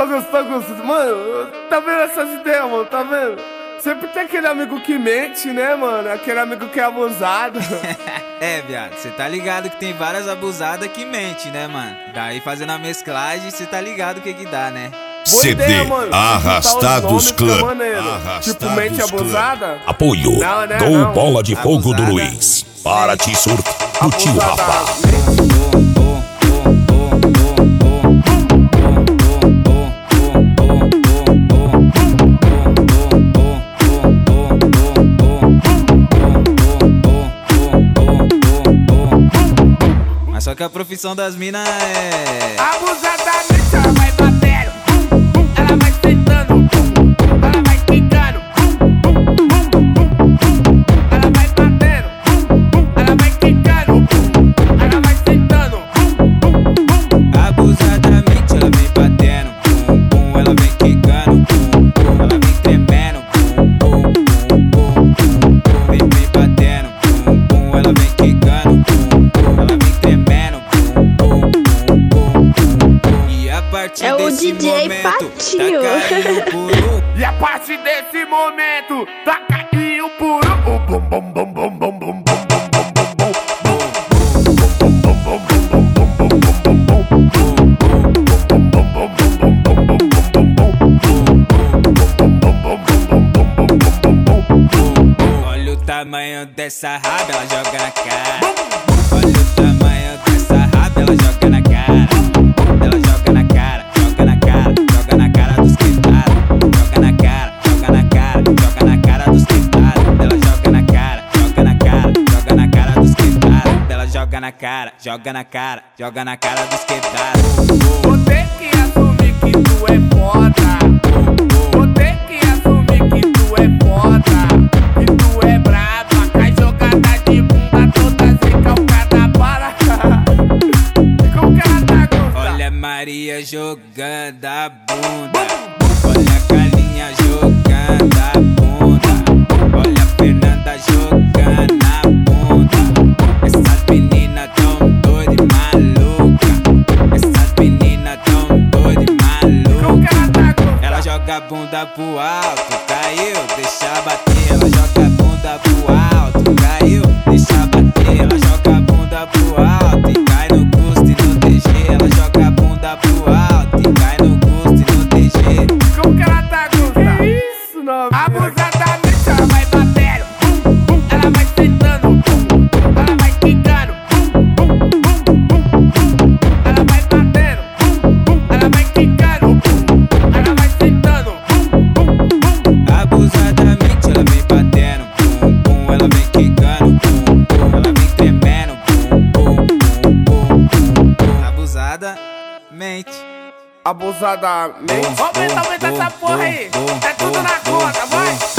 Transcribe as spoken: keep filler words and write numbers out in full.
Ô, Gustavo, Gustavo, mano, tá vendo essas ideias, mano, tá vendo? Sempre tem aquele amigo que mente, né, mano? Aquele amigo que é abusado. É, viado, cê tá ligado que tem várias abusadas que mente, né, mano? Daí fazendo a mesclagem, cê tá ligado o que que dá, né? C D Arrastados Clã. Tipo, mente abusada. Apoio. Não, né, Gol não. Bola de Fogo do Abusada. Luiz. Para te surto do tio Rafa. Mas só que a profissão das minas é... Abusadamente ela vai batendo, ela vai sentando, ela vai quicando, ela vai batendo, ela vai quicando, ela vai sentando. Abusadamente ela vem batendo, pum, pum, ela vem quicando, pum, pum, ela vem tremendo, pum, pum, pum, pum, pum, pum, vem, vem batendo, pum, pum, ela vem quicando, pum, pum, ela vem tremendo, pum, pum, pum, pum, pum, pum. E a partir É o desse D J momento, Patinho. tá caindo por um. E a partir desse momento, tá caindo por um. Bum, bum, bum, bum, bum, bum, bum, bum, bum, Olha o tamanho dessa raba, ela joga na cara. Olha o tamanho dessa raba, ela joga na cara. Ela joga na cara, joga na cara, joga na cara dos quebrados. Joga na cara, joga na cara, joga na cara dos quebrados. Ela joga na cara, joga na cara, joga na cara dos quebrados. Ela joga na cara, joga na cara, joga na cara dos quebrados. Vou ter que assumir que tu é foda. Vou ter que assumir que tu é foda. Que tu é braba, cai jogada de bunda toda recalcada para. Como que ela tá, Gustavo? Olha a Maria jogando a bunda. Olha a Carlinha jogando a bunda. Olha a Fernanda jogando a bunda. Essas meninas tão doidas e malucas. Essas meninas tão doidas e Como que malucas. ela tá, Gustavo? Ela joga a bunda pro alto, caiu, deixa bater. Ela joga a bunda pro alto, caiu, deixa bater. Ela joga a bunda pro alto e cai no custo e no D G. Ela joga a bunda pro alto e cai no custo e no D G. Como que ela tá, Gustavo? Que isso, não? Abusadamente ela vai batendo, ela vai sentando, ela vai quicando, ela vai batendo, ela vai quicando, ela vai sentando. Abusadamente ela vem batendo, pum, pum, ela vem quicando, pum, pum, ela vem tremendo, pum, pum, pum, pum, pum, pum. Abusada, mente. Abusadamente. Aumenta, aumenta essa porra aí. É tudo na conta, vai.